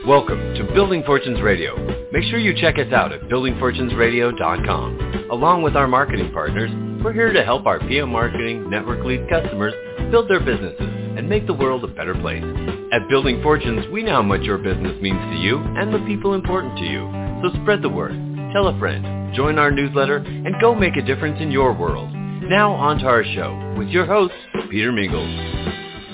Welcome to Building Fortunes Radio. Make sure you check us out at buildingfortunesradio.com. Along with our marketing partners, we're here to help our PM Marketing Network Lead customers build their businesses and make the world a better place. At Building Fortunes, we know how much your business means to you and the people important to you. So spread the word, tell a friend, join our newsletter, and go make a difference in your world. Now on to our show with your host, Peter Mingles.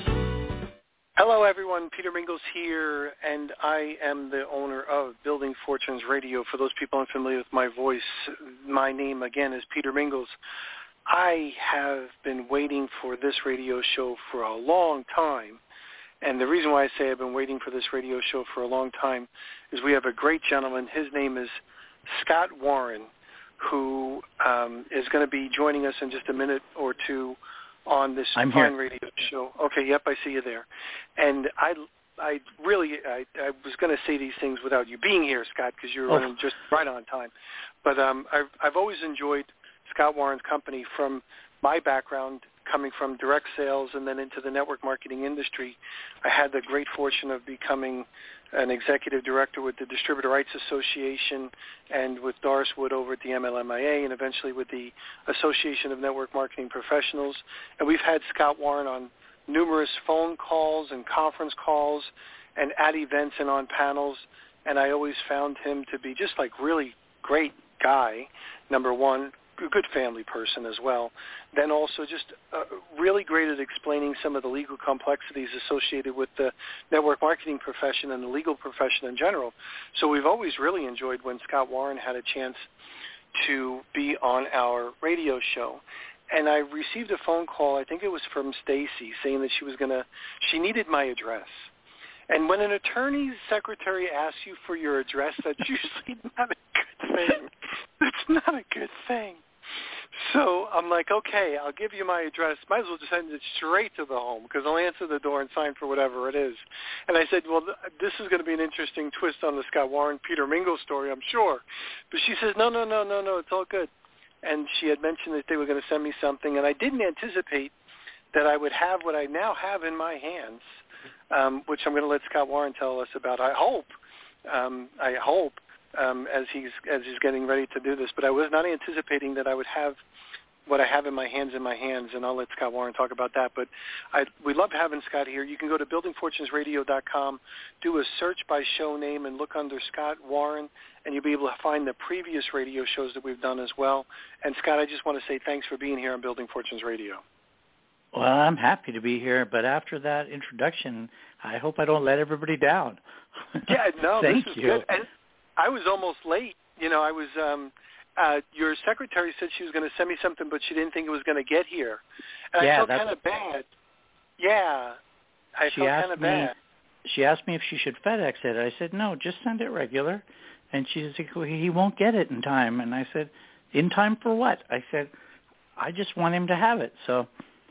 Hello everyone, Peter Mingles here, and I am the owner of Building Fortunes Radio. For those people unfamiliar with my voice, my name again is Peter Mingles. I have been waiting for this radio show for a long time, and the reason why I say I've been waiting for this radio show for a long time is we have a great gentleman. His name is Scott Warren, who is going to be joining us in just a minute or two on this fine radio show. Okay, yep, I see you there. And I was going to say these things without you being here, Scott, because you're running just right on time. But I've always enjoyed Scott Warren's company from my background, coming from direct sales and then into the network marketing industry. I had the great fortune of becoming an executive director with the Distributor Rights Association and with Doris Wood over at the MLMIA and eventually with the Association of Network Marketing Professionals. And we've had Scott Warren on numerous phone calls and conference calls and at events and on panels. And I always found him to be just like really great guy, number one, a good family person as well. Then also just really great at explaining some of the legal complexities associated with the network marketing profession and the legal profession in general. So we've always really enjoyed when Scott Warren had a chance to be on our radio show. And I received a phone call, I think it was from Stacy, saying that she needed my address. And when an attorney's secretary asks you for your address, that's usually not a good thing. It's not a good thing. So I'm like, okay, I'll give you my address. Might as well just send it straight to the home because I'll answer the door and sign for whatever it is. And I said, well, this is going to be an interesting twist on the Scott Warren, Peter Mingles story, I'm sure. But she says, no, it's all good. And she had mentioned that they were going to send me something, and I didn't anticipate that I would have what I now have in my hands, which I'm going to let Scott Warren tell us about. I hope, as he's getting ready to do this. But I was not anticipating that I would have what I have in my hands, and I'll let Scott Warren talk about that. But we love having Scott here. You can go to buildingfortunesradio.com, do a search by show name, and look under Scott Warren, and you'll be able to find the previous radio shows that we've done as well. And, Scott, I just want to say thanks for being here on Building Fortunes Radio. Well, I'm happy to be here, but after that introduction, I hope I don't let everybody down. Yeah, no, Thank this is you. good. And I was almost late. I was your secretary said she was going to send me something, but she didn't think it was going to get here. And I felt kind of bad. Yeah, I felt kind of bad. She asked me if she should FedEx it. I said, no, just send it regular. And she said, well, he won't get it in time. And I said, in time for what? I said, I just want him to have it. So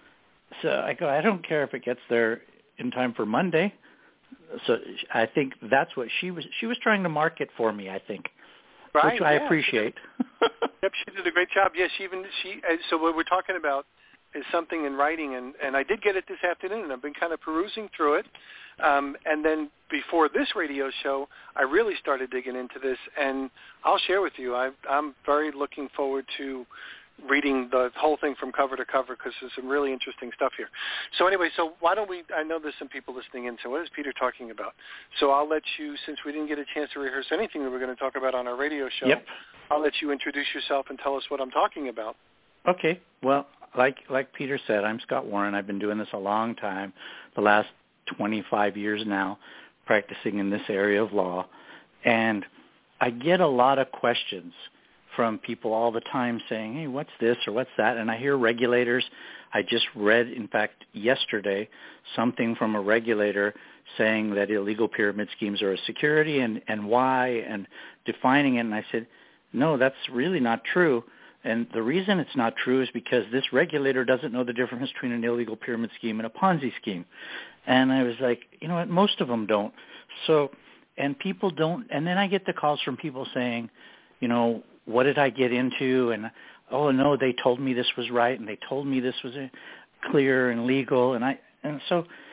I go, I don't care if it gets there in time for Monday. So I think that's what she was trying to market for me, I think, right, which I appreciate. Yep, she did a great job. Yes, so what we're talking about is something in writing, and I did get it this afternoon. I've been kind of perusing through it. And then before this radio show, I really started digging into this, and I'll share with you, I'm very looking forward to reading the whole thing from cover to cover because there's some really interesting stuff here. So anyway, why don't I know there's some people listening in, so what is Peter talking about? So I'll let you, since we didn't get a chance to rehearse anything that we're going to talk about on our radio show, yep. I'll let you introduce yourself and tell us what I'm talking about. Okay. Well, like Peter said, I'm Scott Warren. I've been doing this a long time, the last 25 years now, practicing in this area of law. And I get a lot of questions from people all the time saying, hey, what's this or what's that? And I hear regulators. I just read, in fact, yesterday, something from a regulator saying that illegal pyramid schemes are a security and why and defining it. And I said, no, that's really not true. And the reason it's not true is because this regulator doesn't know the difference between an illegal pyramid scheme and a Ponzi scheme. And I was like, you know what, most of them don't. So, and people don't, and then I get the calls from people saying, you know, what did I get into? And, oh, no, they told me this was right, and they told me this was clear and legal. And so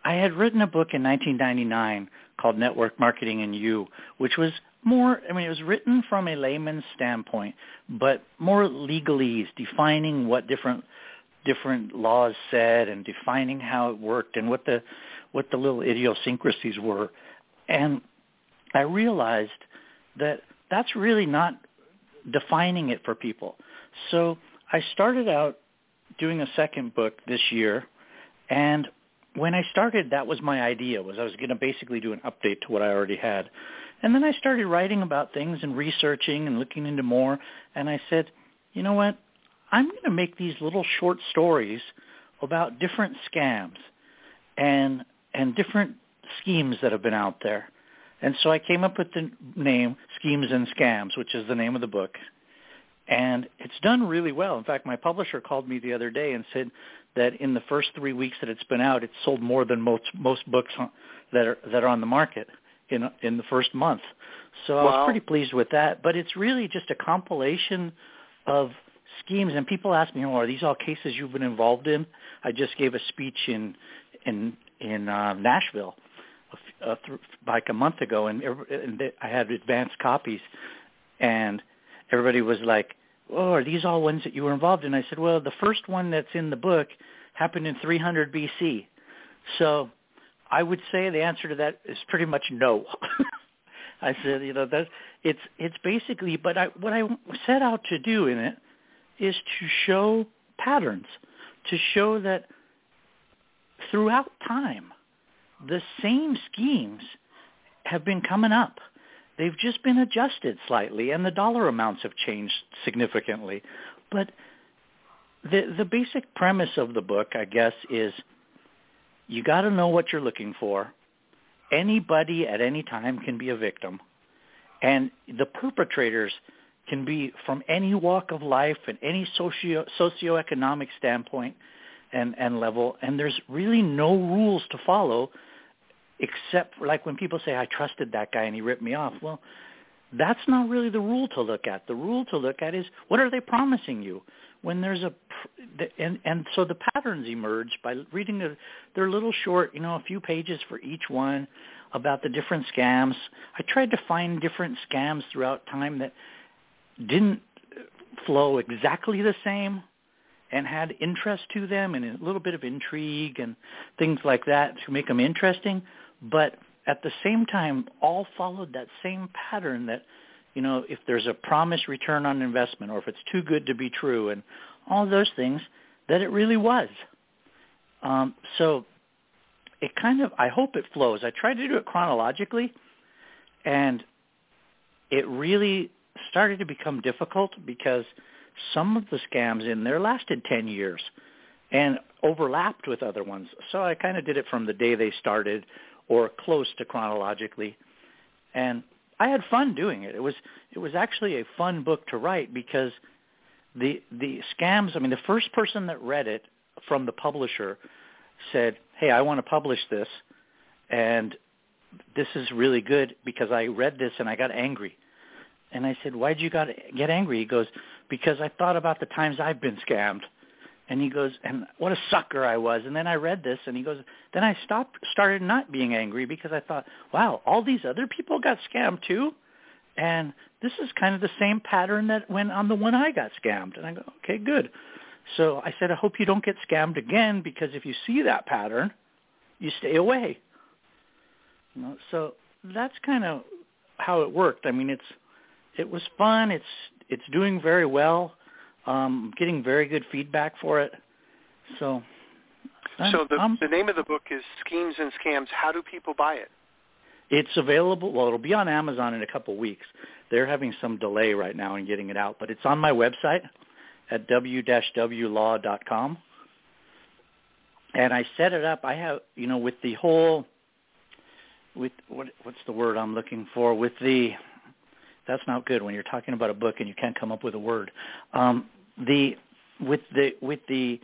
I had written a book in 1999 called Network Marketing and You, which was more, I mean, it was written from a layman's standpoint, but more legalese, defining what different laws said and defining how it worked and what the little idiosyncrasies were. And I realized that that's really not defining it for people. So I started out doing a second book this year, and when I started, that was my idea, was I was going to basically do an update to what I already had. And then I started writing about things and researching and looking into more, and I said, you know what, I'm going to make these little short stories about different scams and different schemes that have been out there. And so I came up with the name Schemes and Scams, which is the name of the book. And it's done really well. In fact, my publisher called me the other day and said that in the first 3 weeks that it's been out, it's sold more than most books that are on the market in the first month. So I was pretty pleased with that. But it's really just a compilation of schemes. And people ask me, are these all cases you've been involved in? I just gave a speech in Nashville like a month ago, and I had advanced copies, and everybody was like, oh, are these all ones that you were involved in? I said, well, the first one that's in the book happened in 300 BC. So I would say the answer to that is pretty much no. I said, it's basically, but what I set out to do in it is to show patterns, to show that throughout time, the same schemes have been coming up. They've just been adjusted slightly, and the dollar amounts have changed significantly. But the basic premise of the book, I guess, is you got to know what you're looking for. Anybody at any time can be a victim, and the perpetrators can be from any walk of life and any socioeconomic standpoint and level, and there's really no rules to follow, except like when people say, I trusted that guy and he ripped me off. Well, that's not really the rule to look at. The rule to look at is, what are they promising you? When there's and so the patterns emerge by reading they're little short, a few pages for each one about the different scams. I tried to find different scams throughout time that didn't flow exactly the same and had interest to them and a little bit of intrigue and things like that to make them interesting, but at the same time all followed that same pattern that, if there's a promised return on investment or if it's too good to be true and all those things, that it really was. So it I hope it flows. I tried to do it chronologically, and it really started to become difficult because some of the scams in there lasted 10 years and overlapped with other ones. So I kind of did it from the day they started or close to chronologically. And I had fun doing it. It was actually a fun book to write because the scams, the first person that read it from the publisher said, hey, I want to publish this, and this is really good because I read this and I got angry. And I said, why'd you get angry? He goes, because I thought about the times I've been scammed. And he goes, and what a sucker I was. And then I read this, and he goes, then I started not being angry because I thought, wow, all these other people got scammed too? And this is kind of the same pattern that went on the one I got scammed. And I go, okay, good. So I said, I hope you don't get scammed again, because if you see that pattern, you stay away. So that's kind of how it worked. It was fun. It's doing very well. Getting very good feedback for it. So the name of the book is Schemes and Scams. How do people buy it? It's available. Well, it'll be on Amazon in a couple of weeks. They're having some delay right now in getting it out, but it's on my website at w-wlaw.com. And I set it up. I have, with the whole, what's the word I'm looking for? That's not good when you're talking about a book and you can't come up with a word. With the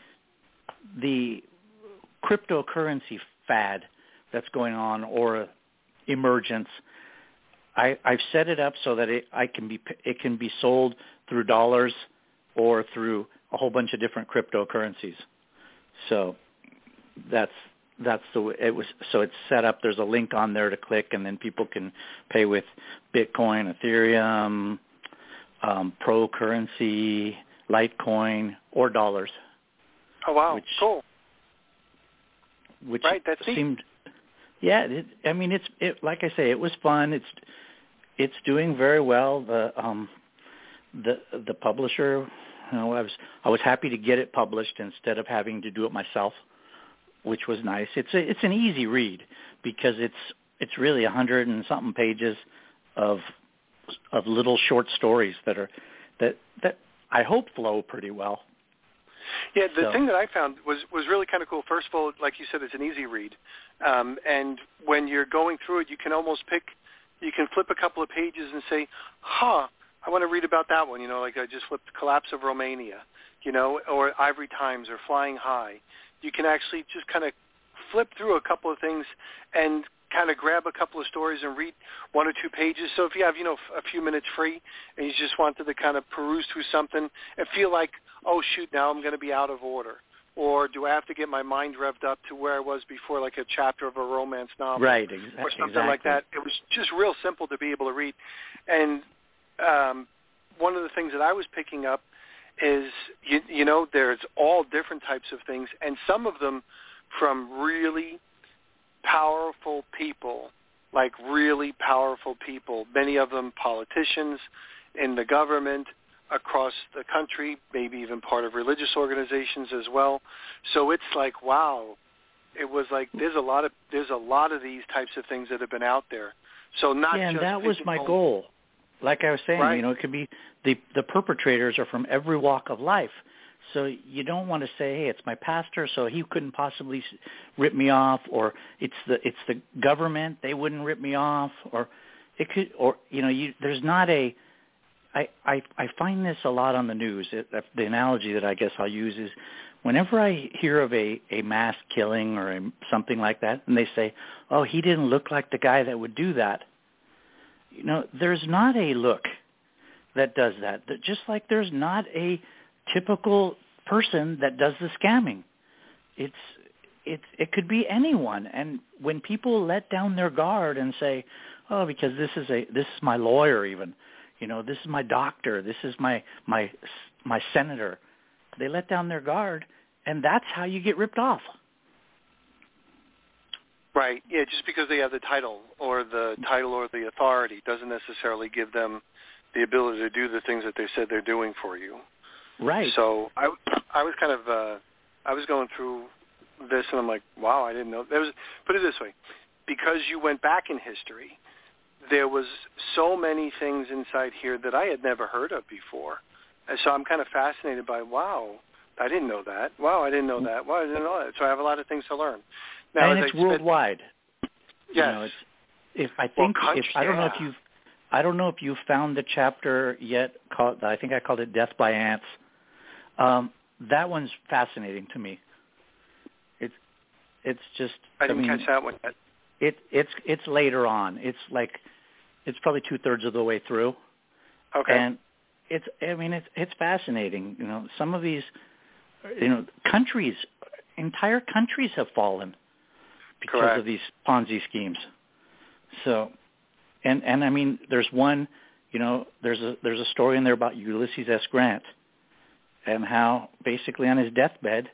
cryptocurrency fad that's going on, or emergence, I've set it up so that it can be sold through dollars or through a whole bunch of different cryptocurrencies. So that's that's the way it was. So it's set up. There's a link on there to click, and then people can pay with Bitcoin, Ethereum, Pro currency, Litecoin, or dollars. Oh wow, cool. Which right, that's seemed, yeah. It's like I say, it was fun. It's doing very well. The publisher, I was happy to get it published instead of having to do it myself, which was nice. It's an easy read because it's really 100 and something pages of little short stories that I hope flow pretty well. Yeah, the thing that I found was really kind of cool. First of all, like you said, it's an easy read, and when you're going through it, you can almost flip a couple of pages and say, I want to read about that one. Like I just flipped Collapse of Romania, or Ivory Times or Flying High. You can actually just kind of flip through a couple of things and kind of grab a couple of stories and read 1 or 2 pages. So if you have, a few minutes free and you just wanted to kind of peruse through something and feel like, oh, shoot, now I'm going to be out of order. Or do I have to get my mind revved up to where I was before, like a chapter of a romance novel? Right, or something like that. It was just real simple to be able to read. And one of the things that I was picking up is, there's all different types of things, and some of them from really powerful people, many of them politicians in the government, across the country, maybe even part of religious organizations as well. So it's like, wow, it was like there's a lot of these types of things that have been out there. So not and just that was my goal. Like I was saying, right. It could be the perpetrators are from every walk of life. So you don't want to say, hey, it's my pastor, so he couldn't possibly rip me off, or it's the government, they wouldn't rip me off, or it could, or there's not a. I find this a lot on the news. The analogy that I guess I'll use is whenever I hear of a mass killing or something like that, and they say, oh, he didn't look like the guy that would do that. There's not a look that does that. Just like there's not a typical person that does the scamming. It could be anyone. And when people let down their guard and say, oh, because this is my lawyer even, this is my doctor, this is my senator, they let down their guard, and that's how you get ripped off. Right. Yeah, just because they have the title or the authority doesn't necessarily give them the ability to do the things that they said they're doing for you. Right. So I was kind of I was going through this and I'm like, wow, I didn't know. Put it this way, because you went back in history, there was so many things inside here that I had never heard of before. And so I'm kind of fascinated by, wow, I didn't know that. Wow, I didn't know that. Wow, I didn't know that. So I have a lot of things to learn. Now, and it's worldwide. Yes. I don't know if you've found the chapter yet. I think I called it Death by Ants. That one's fascinating to me. It's just. I didn't catch that one yet. It's later on. It's probably 2/3 of the way through. Okay. And it's fascinating. Some of these, countries, entire countries have fallen because Correct. of these Ponzi schemes. So, and there's one, there's a story in there about Ulysses S. Grant and how basically on his deathbed,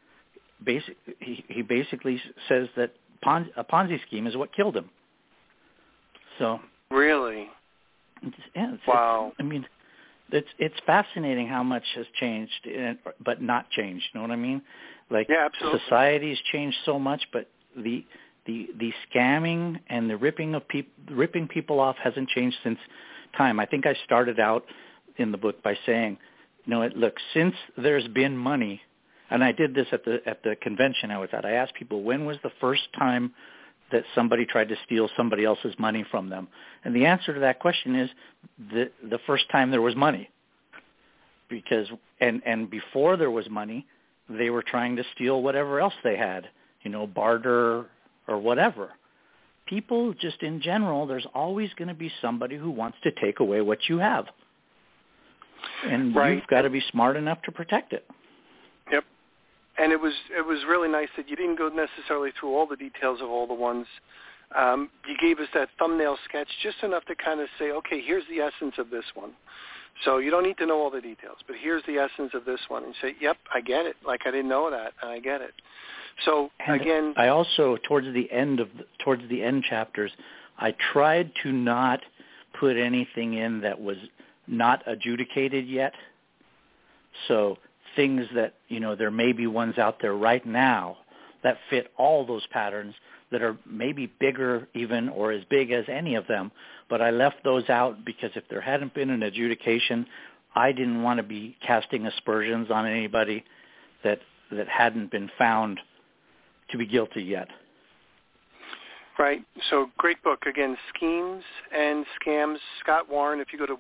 he basically says that a Ponzi scheme is what killed him. So really, wow. It's fascinating how much has changed, but not changed. You know what I mean? Like, yeah, absolutely. Society's changed so much, but the scamming and the ripping people off hasn't changed since time. I think I started out in the book by saying, look, since there's been money, and I did this at the convention I was at. I asked people, when was the first time that somebody tried to steal somebody else's money from them? And the answer to that question is the first time there was money. Because and before there was money, they were trying to steal whatever else they had, barter or whatever. People just in general, there's always going to be somebody who wants to take away what you have. And right. You've got to be smart enough to protect it. Yep. And it was really nice that you didn't go necessarily through all the details of all the ones. You gave us that thumbnail sketch, just enough to kind of say, okay, here's the essence of this one. So you don't need to know all the details, but here's the essence of this one. And say, yep, I get it. Like I didn't know that, and I get it. So and again, I also towards the end chapters, I tried to not put anything in that was not adjudicated yet. So things that, there may be ones out there right now that fit all those patterns that are maybe bigger even or as big as any of them, but I left those out because if there hadn't been an adjudication, I didn't want to be casting aspersions on anybody that hadn't been found to be guilty yet. Right. So great book. Again, Schemes and Scams, Scott Warren. If you go to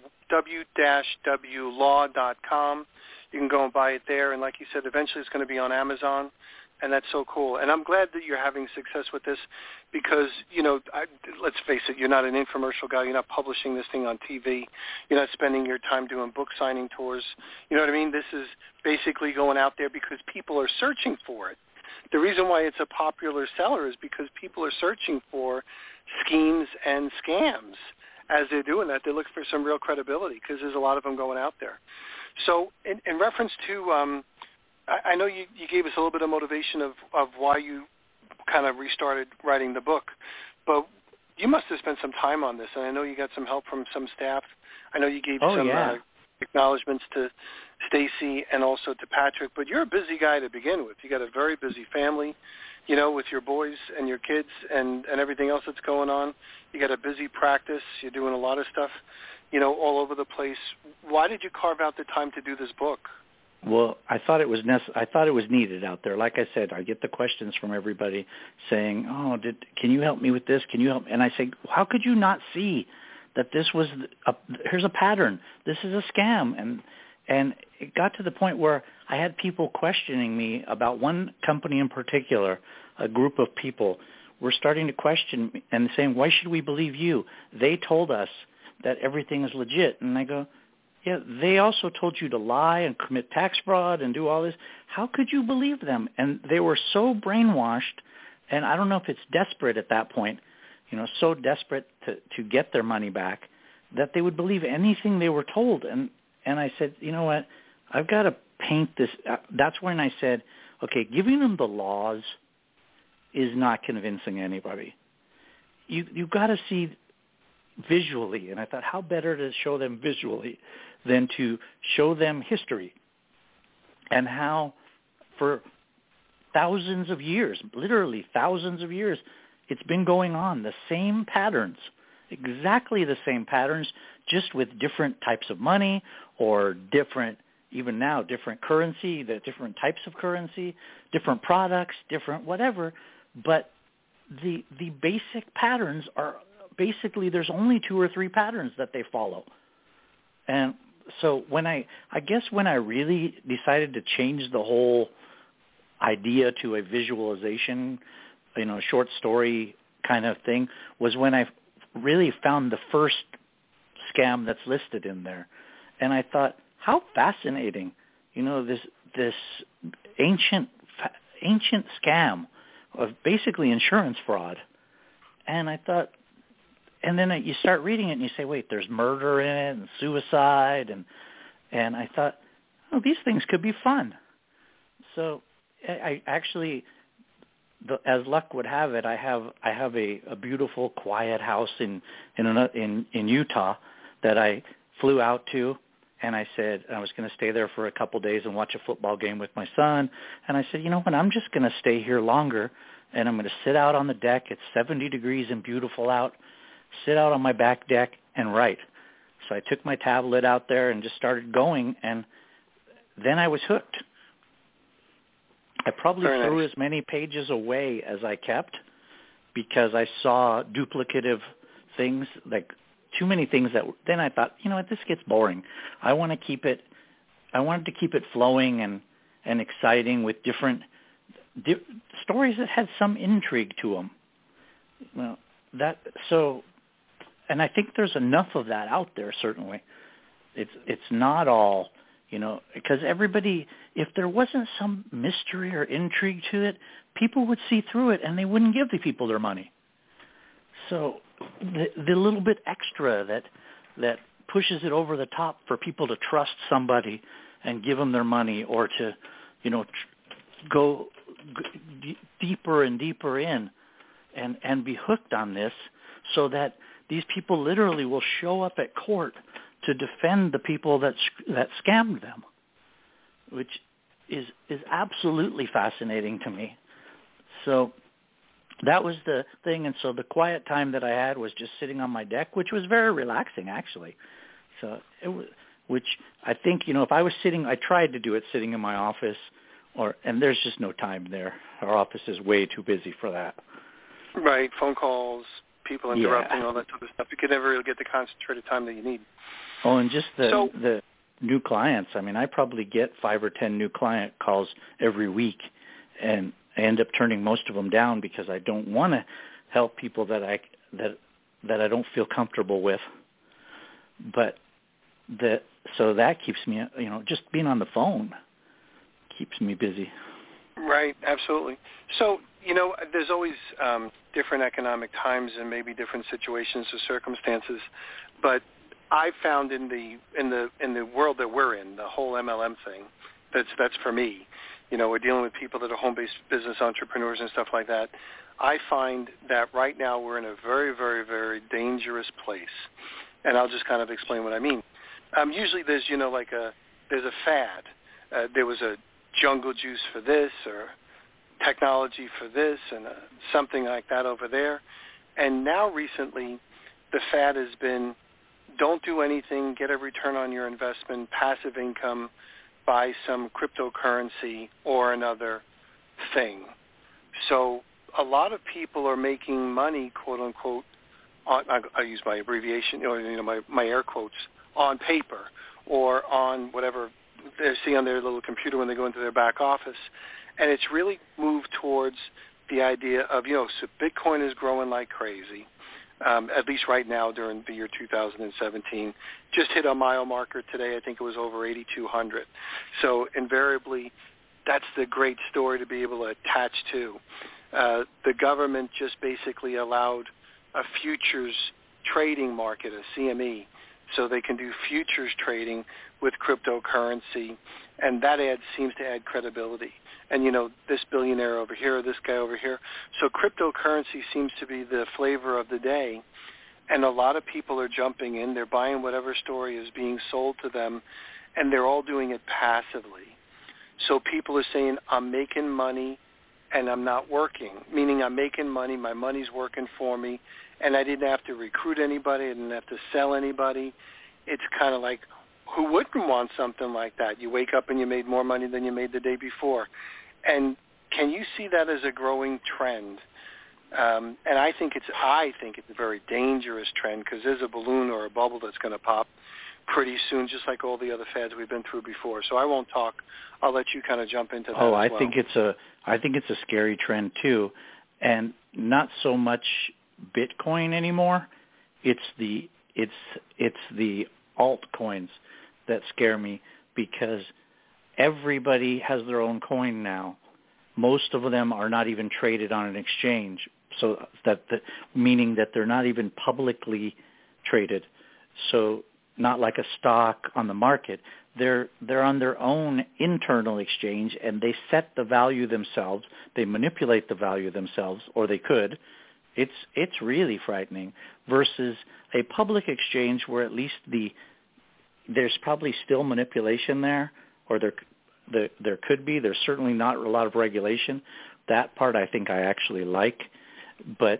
w-wlaw.com, you can go and buy it there. And like you said, eventually it's going to be on Amazon. And that's so cool. And I'm glad that you're having success with this because, let's face it, you're not an infomercial guy. You're not publishing this thing on TV. You're not spending your time doing book signing tours. You know what I mean? This is basically going out there because people are searching for it. The reason why it's a popular seller is because people are searching for schemes and scams. As they're doing that, they're looking for some real credibility because there's a lot of them going out there. So in reference to I know you gave us a little bit of motivation of why you kind of restarted writing the book, but you must have spent some time on this, and I know you got some help from some staff. I know you gave some acknowledgments to Stacy and also to Patrick, but you're a busy guy to begin with. You got a very busy family, with your boys and your kids and everything else that's going on. You got a busy practice. You're doing a lot of stuff, all over the place. Why did you carve out the time to do this book? Well, I thought it was needed out there. Like I said, I get the questions from everybody saying, "Oh, can you help me with this? Can you help?" And I say, "How could you not see that this was here's a pattern. This is a scam." And it got to the point where I had people questioning me about one company in particular. A group of people were starting to question me and saying, "Why should we believe you? They told us that everything is legit." And I go, yeah, they also told you to lie and commit tax fraud and do all this. How could you believe them? And they were so brainwashed, and I don't know if it's desperate at that point, so desperate to get their money back that they would believe anything they were told. And I said, you know what, I've got to paint this. That's when I said, okay, giving them the laws is not convincing anybody. You've got to see visually, and I thought, how better to show them visually than to show them history and how for thousands of years, literally thousands of years, it's been going on, the same patterns, exactly the same patterns, just with different types of money or different, even now, different currency, the different types of currency, different products, different whatever, but the basic patterns are basically there's only 2 or 3 patterns that they follow. And so when I really decided to change the whole idea to a visualization, short story kind of thing, was when I really found the first scam that's listed in there. And I thought, how fascinating, this ancient scam of basically insurance fraud. And I thought, and then you start reading it and you say, wait, there's murder in it and suicide. And I thought, oh, these things could be fun. So I actually, as luck would have it, I have a beautiful, quiet house in Utah that I flew out to. And I said I was going to stay there for a couple days and watch a football game with my son. And I said, you know what, I'm just going to stay here longer, and I'm going to sit out on the deck. It's 70 degrees and beautiful out. Sit out on my back deck and write. So I took my tablet out there and just started going, and then I was hooked. I probably threw as many pages away as I kept because I saw duplicative things, like too many things that then I thought, you know what, this gets boring. I wanted to keep it flowing and exciting with different stories that had some intrigue to them. Well, and I think there's enough of that out there. Certainly, it's not all because everybody, if there wasn't some mystery or intrigue to it, people would see through it and they wouldn't give the people their money. So the little bit extra that pushes it over the top for people to trust somebody and give them their money, or to, go deeper and deeper in and be hooked on this, so that these people literally will show up at court to defend the people that scammed them, which is absolutely fascinating to me. So that was the thing. And so the quiet time that I had was just sitting on my deck, which was very relaxing, actually. So it was, which I think, if I was sitting, I tried to do it sitting in my office, and there's just no time there. Our office is way too busy for that. Right, phone calls, people interrupting, all that sort of stuff. You could never really get the concentrated time that you need. Oh, and just the new clients. I mean, I probably get 5 or 10 new client calls every week, and I end up turning most of them down because I don't want to help people that I don't feel comfortable with. But so that keeps me, just being on the phone keeps me busy. Right, absolutely. So, there's always different economic times and maybe different situations or circumstances, but I found in the world that we're in, the whole MLM thing, that's for me. We're dealing with people that are home-based business entrepreneurs and stuff like that. I find that right now we're in a very, very, very dangerous place, and I'll just kind of explain what I mean. Usually there's, there's a fad. There was a jungle juice for this, or technology for this, and something like that over there. And now recently the fad has been, don't do anything, get a return on your investment, passive income, buy some cryptocurrency or another thing. So a lot of people are making money, quote unquote, I use my abbreviation, my air quotes, on paper or on whatever they see on their little computer when they go into their back office. And it's really moved towards the idea of, so Bitcoin is growing like crazy, at least right now during the year 2017. Just hit a mile marker today. I think it was over 8,200. So invariably, that's the great story to be able to attach to. The government just basically allowed a futures trading market, a CME, so they can do futures trading with cryptocurrency, and that seems to add credibility. And, this billionaire over here, this guy over here. So cryptocurrency seems to be the flavor of the day, and a lot of people are jumping in. They're buying whatever story is being sold to them, and they're all doing it passively. So people are saying, I'm making money and I'm not working, meaning I'm making money, my money's working for me, and I didn't have to recruit anybody, I didn't have to sell anybody. It's kind of like, who wouldn't want something like that? You wake up and you made more money than you made the day before. And can you see that as a growing trend? And I think it's a very dangerous trend, because there's a balloon or a bubble that's going to pop pretty soon, just like all the other fads we've been through before. So I won't talk. I'll let you kind of jump into that. I think it's a scary trend too, and not so much Bitcoin anymore. It's the altcoins that scare me, because everybody has their own coin now. Most of them are not even traded on an exchange, so meaning that they're not even publicly traded. So not like a stock on the market. They're on their own internal exchange, and they set the value themselves. They manipulate the value themselves, or they could. It's really frightening, versus a public exchange where at least there's probably still manipulation there, or there could be. There's certainly not a lot of regulation. That part I think I actually like, but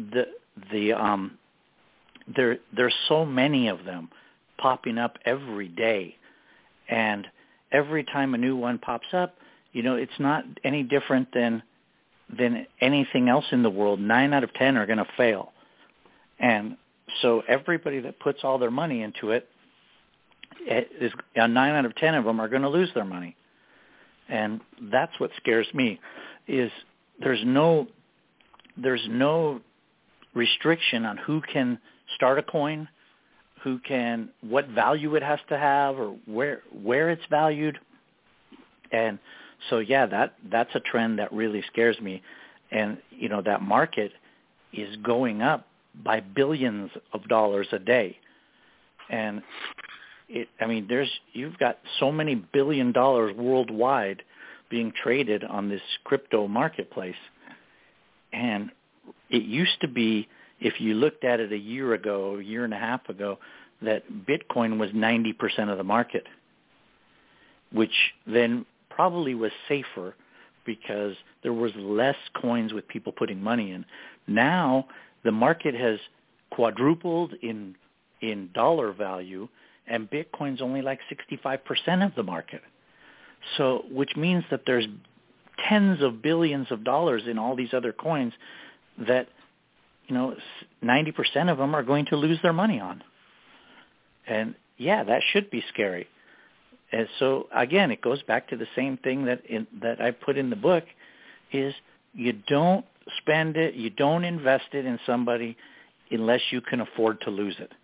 there's so many of them popping up every day, and every time a new one pops up, it's not any different than anything else in the world. 9 out of 10 are going to fail, and so everybody that puts all their money into it, 9 out of 10 of them are going to lose their money. And that's what scares me, is there's no restriction on who can start a coin, what value it has to have or where it's valued. And so, yeah, that's a trend that really scares me. And, that market is going up by billions of dollars a day. And you've got so many $1 billion worldwide being traded on this crypto marketplace. And it used to be, if you looked at it a year and a half ago, that Bitcoin was 90% of the market, which then probably was safer because there was less coins with people putting money in. Now the market has quadrupled in dollar value, and Bitcoin's only like 65% of the market. So, which means that there's tens of billions of dollars in all these other coins that, 90% of them are going to lose their money on. And yeah, that should be scary. And so again, it goes back to the same thing that I put in the book is you don't spend it, you don't invest it in somebody unless you can afford to lose it.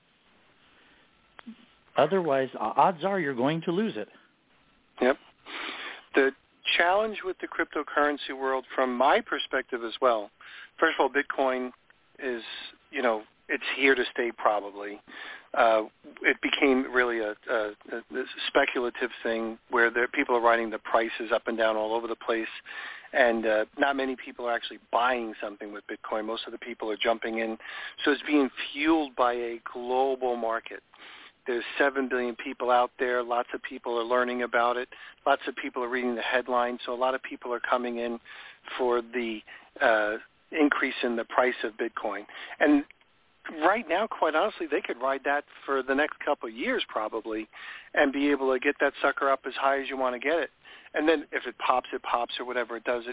Otherwise, odds are you're going to lose it. Yep. The challenge with the cryptocurrency world, from my perspective as well, first of all, Bitcoin is, it's here to stay probably. It became really a speculative thing where people are writing the prices up and down all over the place, and not many people are actually buying something with Bitcoin. Most of the people are jumping in. So it's being fueled by a global market. There's 7 billion people out there. Lots of people are learning about it. Lots of people are reading the headlines. So a lot of people are coming in for the increase in the price of Bitcoin. And right now, quite honestly, they could ride that for the next couple of years probably and be able to get that sucker up as high as you want to get it. And then if it pops, or whatever it does.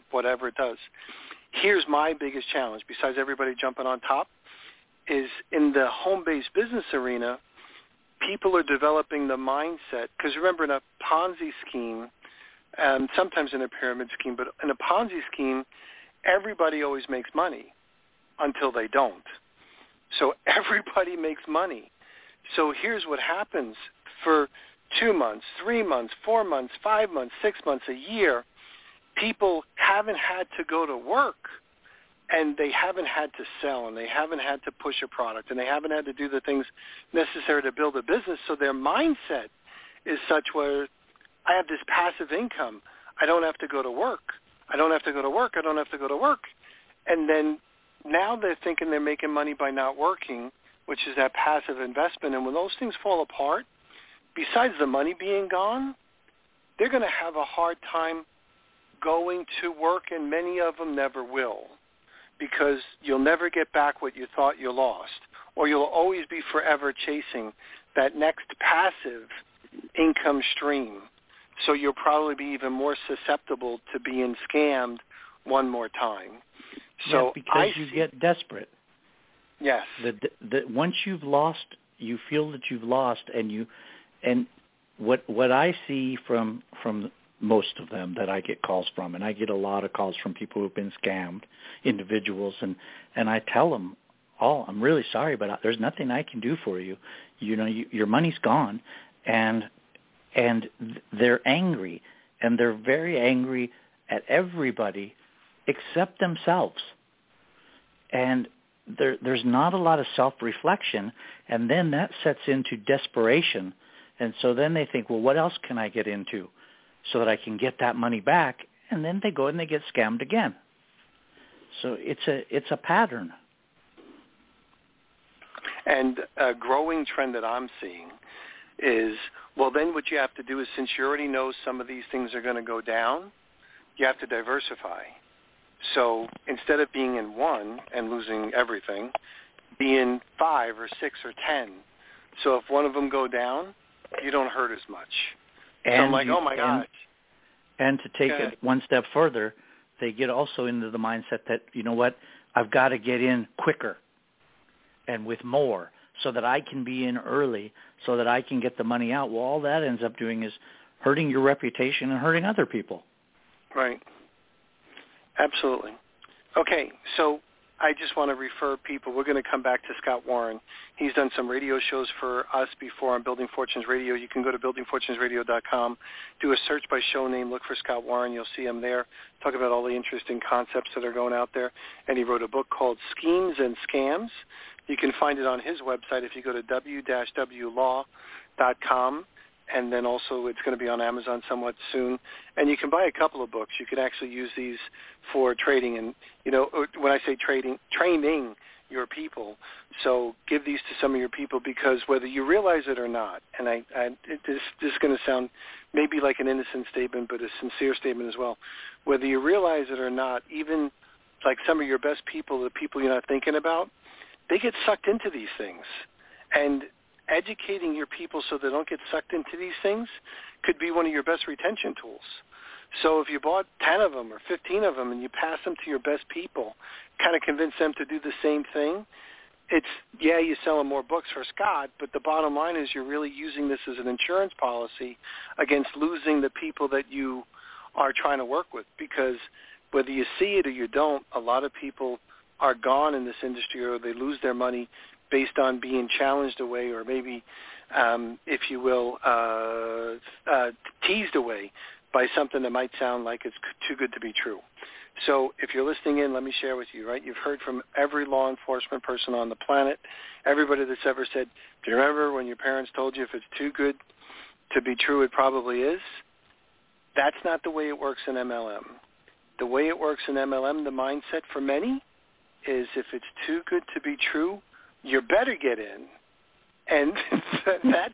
Here's my biggest challenge, besides everybody jumping on top, is in the home-based business arena, people are developing the mindset, because remember, in a Ponzi scheme, sometimes in a pyramid scheme, but in a Ponzi scheme, everybody always makes money until they don't. So everybody makes money. So here's what happens. For 2 months, 3 months, 4 months, 5 months, 6 months, a year, people haven't had to go to work, and they haven't had to sell, and they haven't had to push a product, and they haven't had to do the things necessary to build a business. So their mindset is such where I have this passive income. I don't have to go to work. I don't have to go to work. I don't have to go to work. And then now they're thinking they're making money by not working, which is that passive investment. And when those things fall apart, besides the money being gone, they're going to have a hard time going to work, and many of them never will, because you'll never get back what you thought you lost, or you'll always be forever chasing that next passive income stream. So you'll probably be even more susceptible to being scammed one more time. So because you get desperate. Yes. Once you've lost, you feel that you've lost, and what I see from most of them that I get calls from, and I get a lot of calls from people who've been scammed, individuals, and I tell them, I'm really sorry, but there's nothing I can do for you. Your money's gone, and they're angry, and they're very angry at everybody except themselves. And there's not a lot of self-reflection, and then that sets into desperation. And so then they think, well, what else can I get into so that I can get that money back? And then they go and they get scammed again. So it's a pattern. And a growing trend that I'm seeing is, well, then what you have to do is, since you already know some of these things are going to go down, you have to diversify. So instead of being in one and losing everything, be in 5 or 6 or 10. So if one of them go down, you don't hurt as much. And so I'm like, oh my gosh. And to take it one step further, they get also into the mindset that, you know what, I've got to get in quicker and with more so that I can be in early, so that I can get the money out. Well, all that ends up doing is hurting your reputation and hurting other people. Right. Absolutely. Okay, so I just want to refer people. We're going to come back to Scott Warren. He's done some radio shows for us before on Building Fortunes Radio. You can go to buildingfortunesradio.com, do a search by show name, look for Scott Warren. You'll see him there, talk about all the interesting concepts that are going out there. And he wrote a book called Schemes and Scams. You can find it on his website if you go to w-wlaw.com. And then also it's going to be on Amazon somewhat soon. And you can buy a couple of books. You can actually use these for trading. And, you know, when I say trading, training your people. So give these to some of your people because whether you realize it or not, and this is going to sound maybe like an innocent statement, but a sincere statement as well. Whether you realize it or not, even like some of your best people, the people you're not thinking about, they get sucked into these things. And educating your people so they don't get sucked into these things could be one of your best retention tools. So if you bought 10 of them or 15 of them and you pass them to your best people, kind of convince them to do the same thing, it's, yeah, you sell them more books for Scott, but the bottom line is you're really using this as an insurance policy against losing the people that you are trying to work with, because whether you see it or you don't, a lot of people are gone in this industry or they lose their money based on being challenged away or maybe, if you will, teased away by something that might sound like it's too good to be true. So if you're listening in, let me share with you, right? You've heard from every law enforcement person on the planet, everybody that's ever said, do you remember when your parents told you if it's too good to be true, it probably is? That's not the way it works in MLM. The way it works in MLM, the mindset for many is if it's too good to be true, you better get in. And that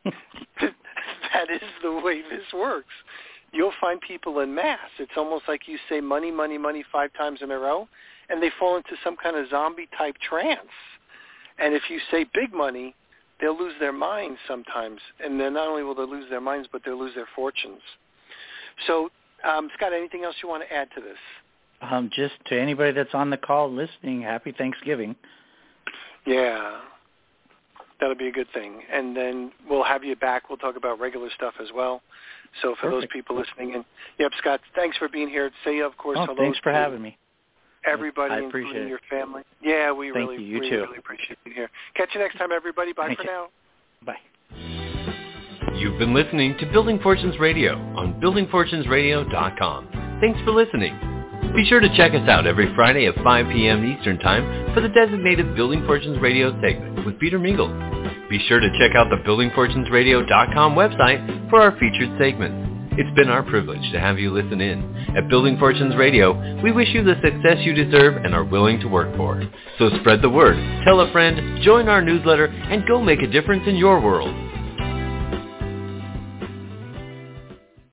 is the way this works. You'll find people in mass. It's almost like you say money, money, money 5 times in a row, and they fall into some kind of zombie-type trance. And if you say big money, they'll lose their minds sometimes. And then not only will they lose their minds, but they'll lose their fortunes. So, Scott, anything else you want to add to this? Just to anybody that's on the call listening, happy Thanksgiving. Yeah, that'll be a good thing. And then we'll have you back. We'll talk about regular stuff as well. So for those people listening in, yep, Scott, thanks for being here. Say, of course, hello. Thanks for having me. Everybody, including your family. Yeah, we really appreciate you here. Catch you next time, everybody. Bye for now. Bye. You've been listening to Building Fortunes Radio on buildingfortunesradio.com. Thanks for listening. Be sure to check us out every Friday at 5 p.m. Eastern Time for the designated Building Fortunes Radio segment with Peter Mingles. Be sure to check out the buildingfortunesradio.com website for our featured segments. It's been our privilege to have you listen in. At Building Fortunes Radio, we wish you the success you deserve and are willing to work for. So spread the word, tell a friend, join our newsletter, and go make a difference in your world.